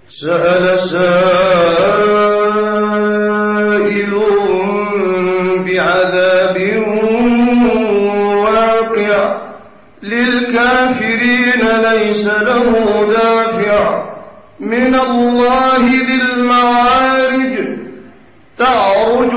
سأل سائل بعذاب واقع للكافرين ليس له دافع من الله ذي المعارج تعرج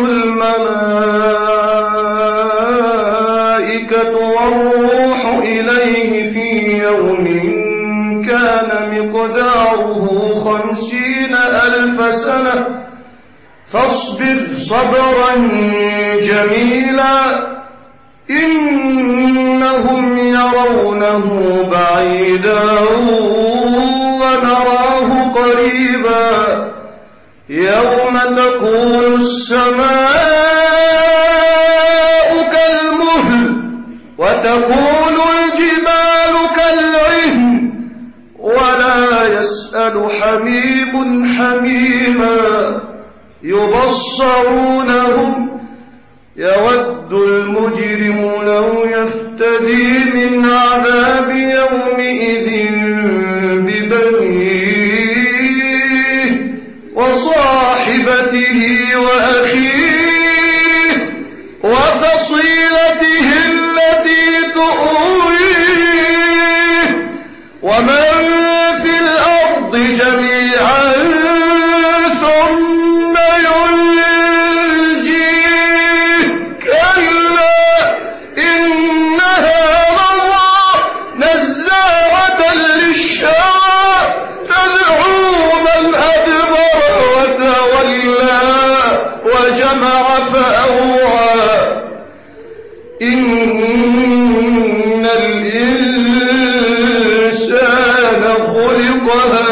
الملائكة والروح إليه في يوم كان مقداره 50,000 سنة فاصبر صبرا جميلا إنهم يرونه بعيدا ونراه قريبا يوم تكون السماء كالمهل وتكون الجبال كالعهن ولا يسأل حميم حميما يبصرونهم يود المجرم لو يفتدي من عذاب يومئذ ببنيه وصاحبته وأخيه وفصيلته التي تؤويه ومن في الأرض جميعا ثم ينجيه كلا إنها لظى نزاعة للشوى تدعو من أدبر وتولى وجمع فأوعى إن الإنسان خلق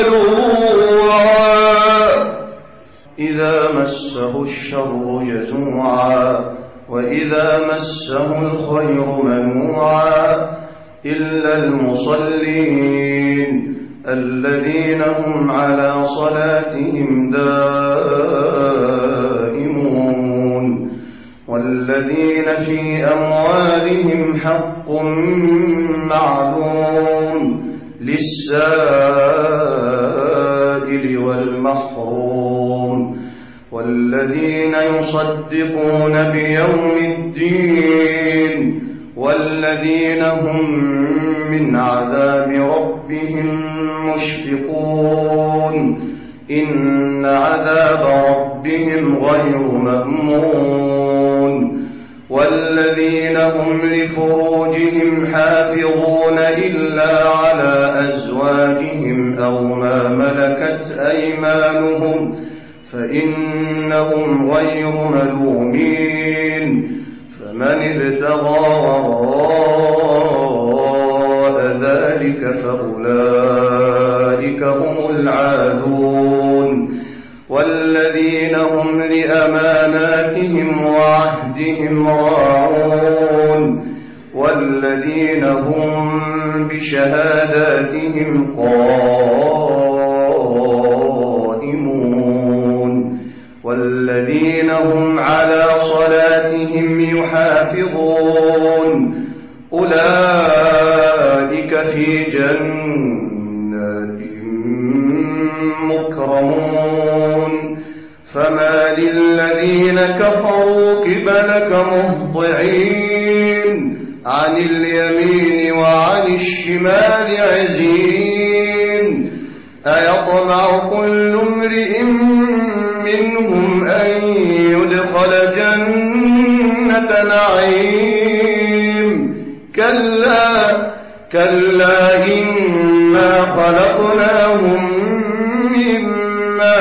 هلوعا إذا مسه الشر جزوعا وإذا مسه الخير منوعا إلا المصلين الذين هم على صلاتهم دائمون والذين في أموالهم حق معلوم للسائل والمحروم والذين يصدقون بيوم الدين والذين هم من عذاب ربهم مشفقون إن عذاب ربهم غير مأمون والذين هم لفروجهم حافظون إلا على أزواجهم أو ما ملكت أيمانهم فإنهم غير ملومين فمن ابتغى وراء ذلك فأولئك هم العادون والذين هم لأماناتهم وعهدهم راعون والذين هم بشهاداتهم قائمون والذين هم على صلاتهم يحافظون أولئك في جنات مكرمون فما للذين كفروا قبلك مهطعين عن اليمين وعن الشمال عزين أيطمع كل امرئ منهم أن يدخل جنة نعيم كلا إنا خلقناهم مما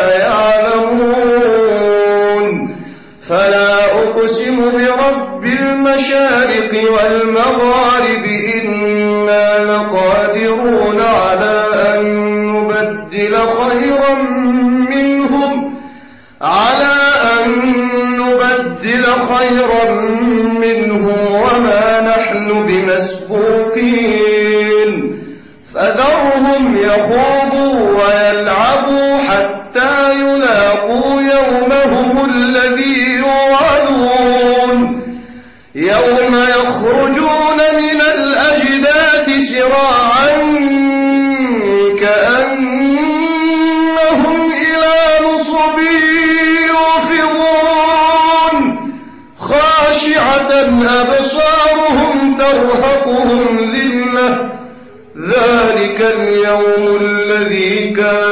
يعلمون فلا أقسم برب المشارق والمغارب إنا لقادرون على أن نبدل خيرا منهم وما نحن بمسبوقين فذرهم يخوضوا ويلعبوا حتى يلاقوا يومهم الذي يوعدون يوم يخرجون من الأجداث سراعا كأنهم اليوم الذي كان